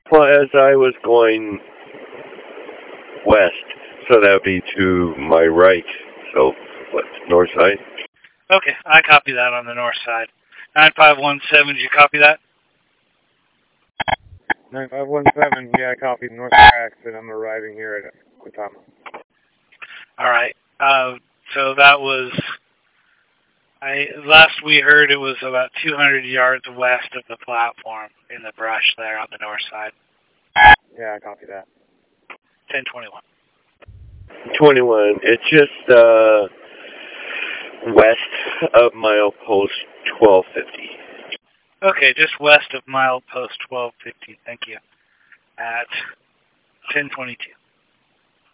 Well, as I was going west, so that would be to my right. So, what, north side? Okay, I copy that on the north side. 9517, did you copy that? 9517, yeah, I copied north tracks, and I'm arriving here at Quitama. All right. So that was, last we heard it was about 200 yards west of the platform in the brush there on the north side. Yeah, I copy that. 1021. 21. It's just west of milepost 1250. Okay, just west of milepost 1250. Thank you. At 1022.